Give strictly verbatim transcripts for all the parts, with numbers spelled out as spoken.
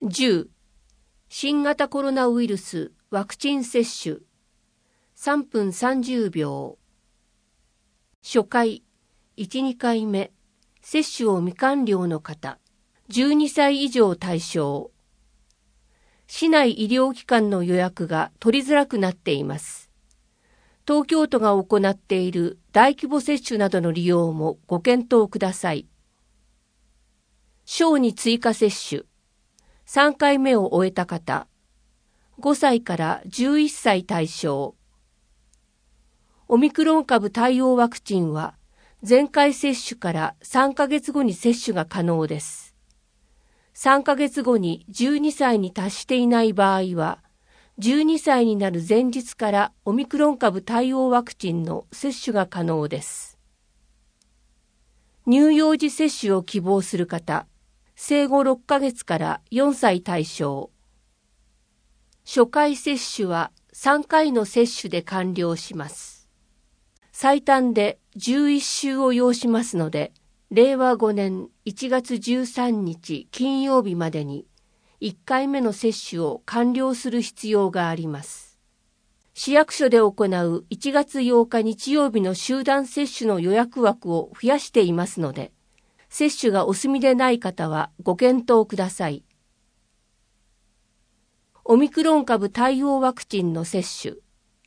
じゅう. 新型コロナウイルスワクチン接種さんぷんさんじゅうびょう。初回、いち、にかいめ、接種を未完了の方、じゅうにさい以上対象。市内医療機関の予約が取りづらくなっています。東京都が行っている大規模接種などの利用もご検討ください。小児追加接種、さんかいめを終えた方、ごさいからじゅういっさい対象。オミクロン株対応ワクチンは、前回接種からさんかげつごに接種が可能です。さんかげつごにじゅうにさいに達していない場合は、じゅうにさいになる前日からオミクロン株対応ワクチンの接種が可能です。乳幼児接種を希望する方、生後ろっかげつからよんさい対象。初回接種はさんかいの接種で完了します。最短でじゅういっしゅうを要しますので、れいわごねんいちがつじゅうさんにち金曜日までにいっかいめの接種を完了する必要があります。市役所で行ういちがつようか日曜日の集団接種の予約枠を増やしていますので、接種がお済みでない方はご検討ください。オミクロン株対応ワクチンの接種。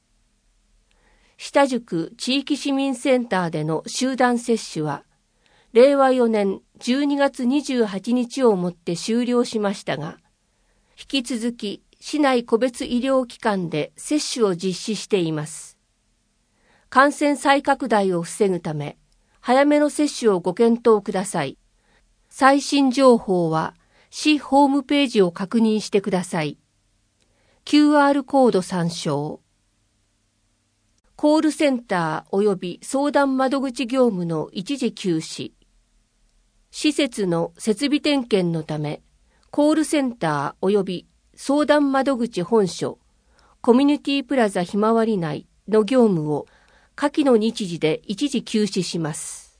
下宿地域市民センターでの集団接種は、れいわよねんじゅうにがつにじゅうはちにちをもって終了しましたが、引き続き市内個別医療機関で接種を実施しています。感染再拡大を防ぐため、早めの接種をご検討ください。最新情報は市ホームページを確認してください。キューアール コード参照。コールセンター及び相談窓口業務の一時休止。施設の設備点検のため、コールセンター及び相談窓口本所、コミュニティプラザひまわり内の業務を下記の日時で一時休止します。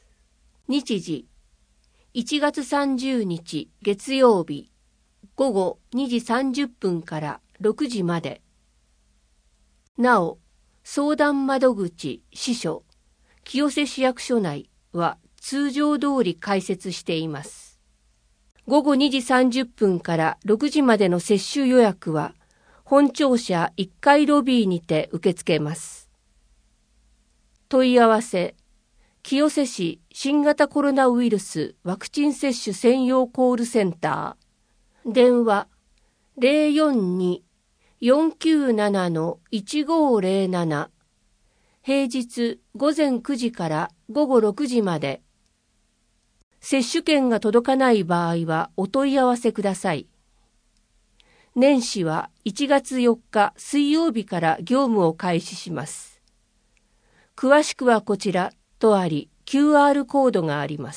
日時、いちがつさんじゅうにち月曜日、ごごにじさんじゅっぷんからろくじまで。なお、相談窓口支所、清瀬市役所内は通常通り開設しています。ごごにじさんじゅっぷんからろくじまでの接種予約は、本庁舎いっかいロビーにて受け付けます。問い合わせ、清瀬市新型コロナウイルスワクチン接種専用コールセンター。電話、れいよんに よんきゅうなな いちごぜろなな。平日ごぜんくじからごごろくじまで。接種券が届かない場合はお問い合わせください。年始はいちがつよっか水曜日から業務を開始します。詳しくはこちらとあり キューアール コードがあります。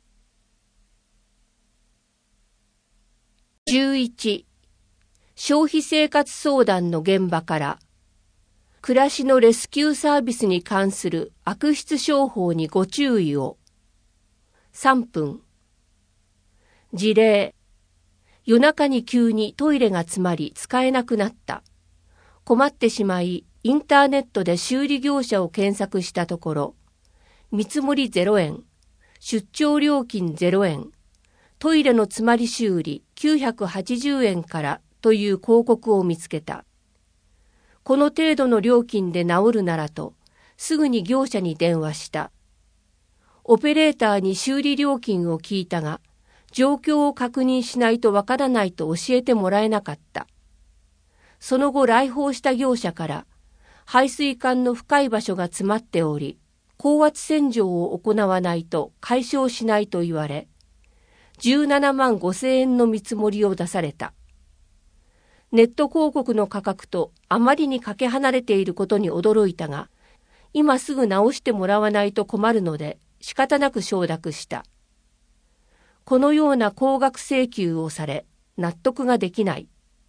じゅういち. 消費生活相談の現場から暮らしのレスキューサービスに関する悪質商法にご注意を。さんぷん。事例。夜中に急にトイレが詰まり使えなくなった。困ってしまい、インターネットで修理業者を検索したところ、見積もりゼロえん、出張料金ゼロえん、トイレの詰まり修理きゅうひゃくはちじゅうえんからという広告を見つけた。この程度の料金で治るならと、すぐに業者に電話した。オペレーターに修理料金を聞いたが、状況を確認しないとわからないと教えてもらえなかった。その後来訪した業者から、排水管の深い場所が詰まっており、高圧洗浄を行わないと解消しないと言われ、じゅうななまんごせんえんの見積もりを出された。ネット広告の価格とあまりにかけ離れていることに驚いたが、今すぐ直してもらわないと困るので仕方なく承諾した。このような高額請求をされ、納得ができない。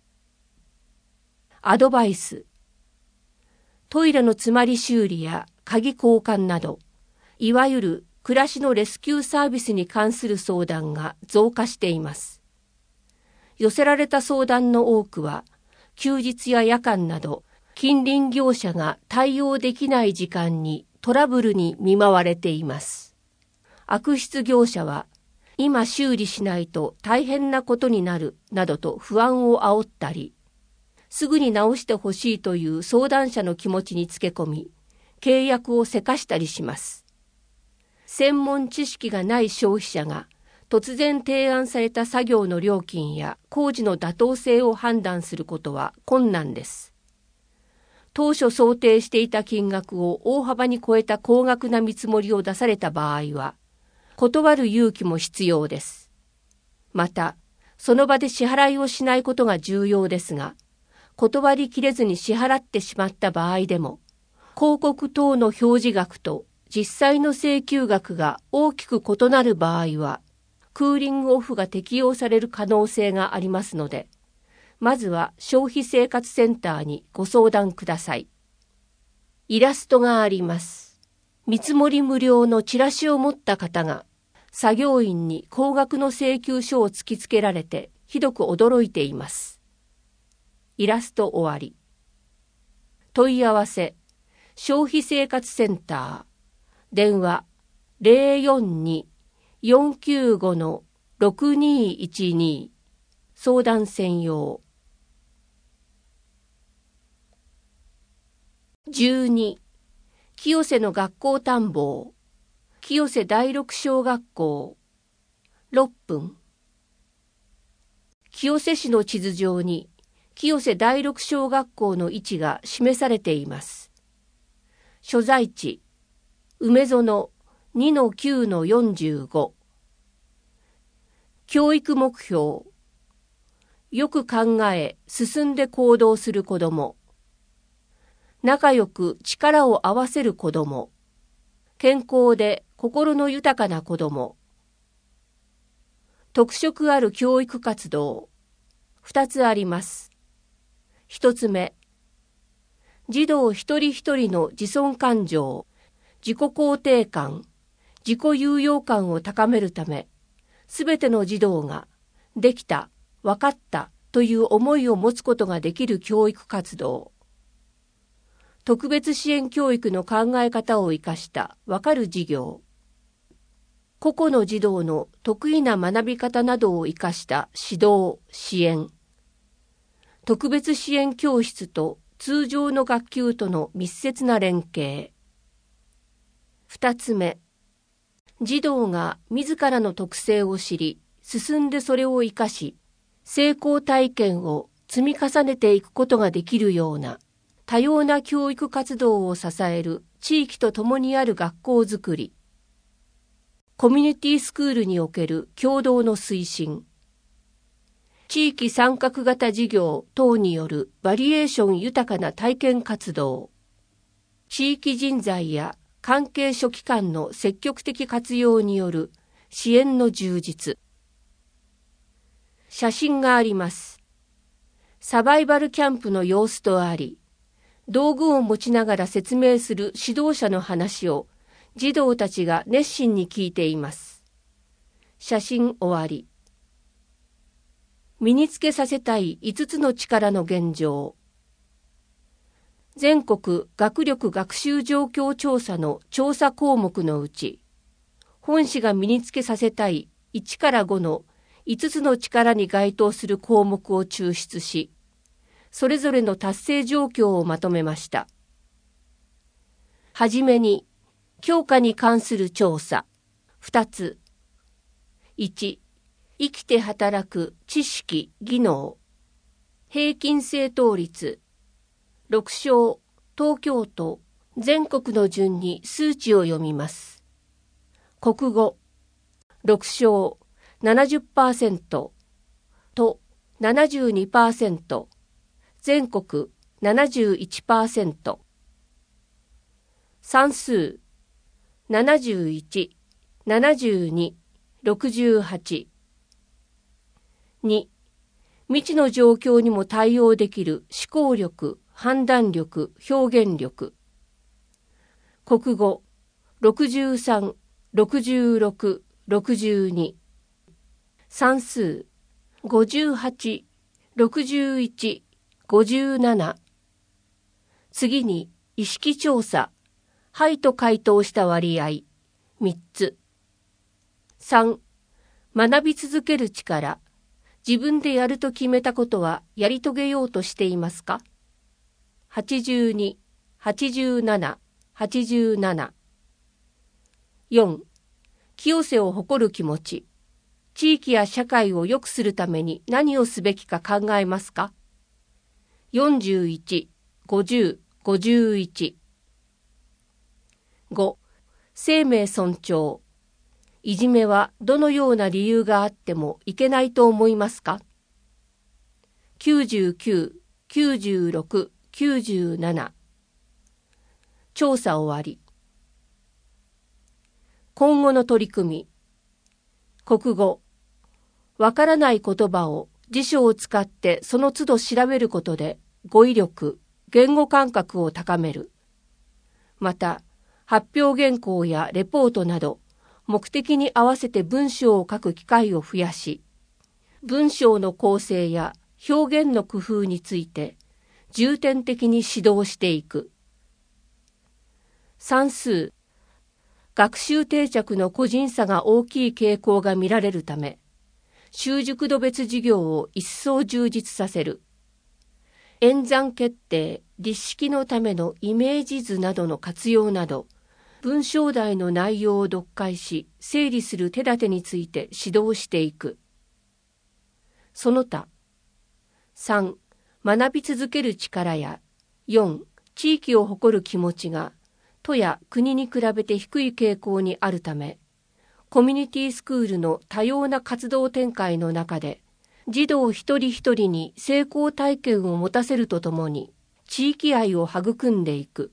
アドバイス。トイレの詰まり修理や鍵交換など、いわゆる暮らしのレスキューサービスに関する相談が増加しています。 寄せられた相談の多くは、休日や夜間など、近隣業者が対応できない時間にトラブルに見舞われています。悪質業者は、今修理しないと大変なことになるなどと不安を煽ったり、すぐに直してほしいという相談者の気持ちにつけ込み、契約をせかしたりします。専門知識がない消費者が突然提案された作業の料金や工事の妥当性を判断することは困難です。当初想定していた金額を大幅に超えた高額な見積もりを出された場合は、断る勇気も必要です。また、その場で支払いをしないことが重要ですが、断りきれずに支払ってしまった場合でも、広告等の表示額と実際の請求額が大きく異なる場合は、クーリングオフが適用される可能性がありますので、まずは消費生活センターにご相談ください。イラストがあります。見積もり無料のチラシを持った方が、作業員に高額の請求書を突きつけられてひどく驚いています。イラスト終わり。問い合わせ、消費生活センター、電話 ゼロよんに よんきゅうご ろくにいちに 相談専用。じゅうに、清瀬の学校探訪、清瀬第六小学校、ろっぷん。清瀬市の地図上に、清瀬第六小学校の位置が示されています。所在地、梅園 にのきゅうのよんじゅうご。教育目標、よく考え、進んで行動する子ども。仲良く力を合わせる子ども。健康で心の豊かな子ども。特色ある教育活動。二つあります。一つ目、児童一人一人の自尊感情、自己肯定感、自己有用感を高めるため、すべての児童ができた、わかったという思いを持つことができる教育活動。特別支援教育の考え方を生かしたわかる授業。個々の児童の得意な学び方などを生かした指導、支援。特別支援教室と通常の学級との密接な連携。二つ目、児童が自らの特性を知り、進んでそれを生かし、成功体験を積み重ねていくことができるような多様な教育活動を支える地域と共にある学校づくり。コミュニティスクールにおける共同の推進。地域参画型事業等によるバリエーション豊かな体験活動。地域人材や関係諸機関の積極的活用による支援の充実。写真があります。サバイバルキャンプの様子とあり、道具を持ちながら説明する指導者の話を児童たちが熱心に聞いています。写真終わり。身につけさせたいいつつの力の現状。全国学力学習状況調査の調査項目のうち、本市が身につけさせたいいちからごのいつつの力に該当する項目を抽出し、それぞれの達成状況をまとめました。はじめに、教科に関する調査、ふたつ。いち、生きて働く知識・技能。平均正答率。ろく小、東京都、全国の順に数値を読みます。国語、ろく小、ななじゅっパーセント、都 ななじゅうにパーセント、全国 ななじゅういちパーセント。算数、ななじゅういち、ななじゅうに、ろくじゅうはち。に、未知の状況にも対応できる思考力、判断力、表現力。国語、ろくじゅうさん、ろくじゅうろく、ろくじゅうに。算数、 ごじゅうはち、ろくじゅういち、ごじゅうなな。次に、意識調査、はいと回答した割合、みっつ。さん、学び続ける力、自分でやると決めたことはやり遂げようとしていますか？はちじゅうに、はちじゅうなな、はちじゅうなな。よん、清瀬を誇る気持ち、地域や社会を良くするために何をすべきか考えますか？よんじゅういち、ごじゅう、ごじゅういち。ご、生命尊重。いじめはどのような理由があってもいけないと思いますか？きゅうじゅうきゅう、きゅうじゅうろく、きゅうじゅうなな。調査終わり。今後の取り組み。国語。わからない言葉を辞書を使ってその都度調べることで語彙力、言語感覚を高める。また、発表原稿やレポートなど、目的に合わせて文章を書く機会を増やし、文章の構成や表現の工夫について重点的に指導していく。算数。学習定着の個人差が大きい傾向が見られるため、習熟度別授業を一層充実させる。演算決定、立式のためのイメージ図などの活用など、文章題の内容を読解し、整理する手立てについて指導していく。その他。さん、学び続ける力や、よん、地域を誇る気持ちが、都や国に比べて低い傾向にあるため、コミュニティスクールの多様な活動展開の中で、児童一人一人に成功体験を持たせるとともに、地域愛を育んでいく。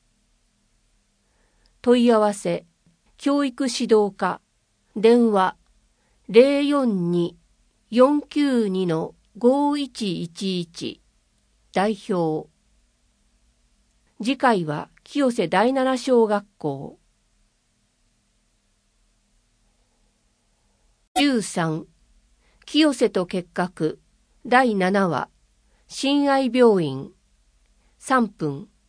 問い合わせ、教育指導課、電話、ゼロよんに、よんきゅうにのごいちいちいち、代表。次回は清瀬第七小学校。じゅうさん、清瀬と結核、だいななわ、親愛病院、さんぷん。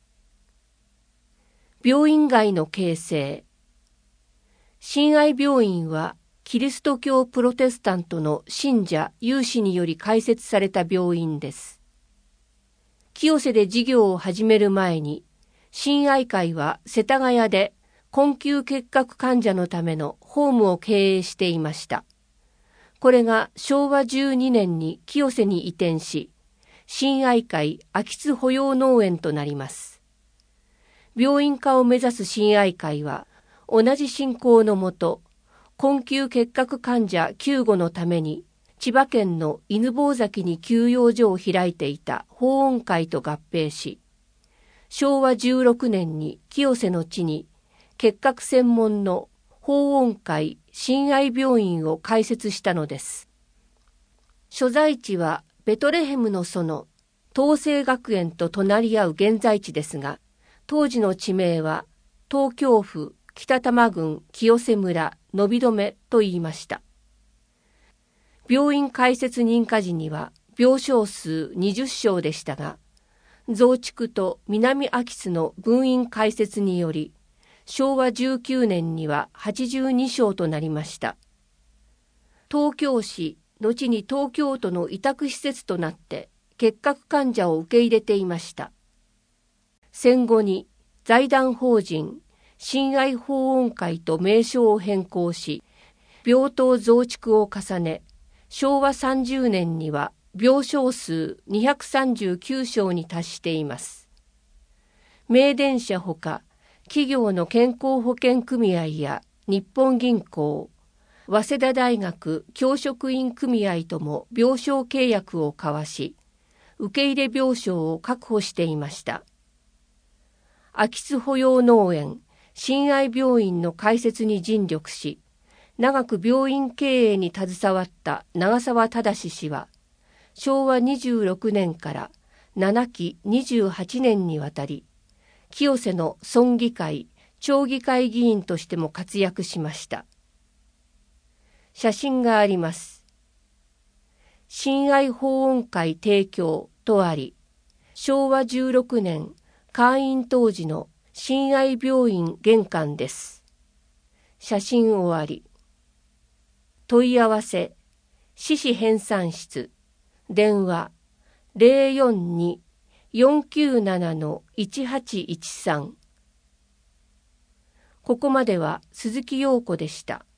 病院外の形成。親愛病院は、キリスト教プロテスタントの信者有志により開設された病院です。清瀬で事業を始める前に、親愛会は世田谷で困窮結核患者のためのホームを経営していました。これがしょうわじゅうにねんに清瀬に移転し、親愛会秋津保養農園となります。病院化を目指す親愛会は、同じ信仰のもと、困窮結核患者救護のために、千葉県の犬吠埼に休養所を開いていた法恩会と合併し、しょうわじゅうろくねんに清瀬の地に、結核専門の法恩会親愛病院を開設したのです。所在地はベトレヘムの園、東成学園と隣り合う現在地ですが、当時の地名は東京府北多摩郡清瀬村伸留と言いました。病院開設認可時には病床数にじゅっしょうでしたが、増築と南秋津の分院開設により、しょうわじゅうきゅうねんにははちじゅうにしょうとなりました。東京市、後に東京都の委託施設となって結核患者を受け入れていました。戦後に財団法人親愛法恩会と名称を変更し、病棟増築を重ね、しょうわさんじゅうねんには病床数にひゃくさんじゅうきゅうしょうに達しています。名電社ほか、企業の健康保険組合や日本銀行、早稲田大学教職員組合とも病床契約を交わし、受け入れ病床を確保していました。秋津保養農園、親愛病院の開設に尽力し、長く病院経営に携わった長澤忠氏は、しょうわにじゅうろくねんからななきにじゅうはちねんにわたり、清瀬の村議会、町議会議員としても活躍しました。写真があります。 親愛法音会提供とあり、しょうわじゅうろくねん開院当時の親愛病院玄関です。写真終わり。問い合わせ、市史編纂室、電話 ゼロよんに よんきゅうなな いちはちいちさん。ここまでは鈴木陽子でした。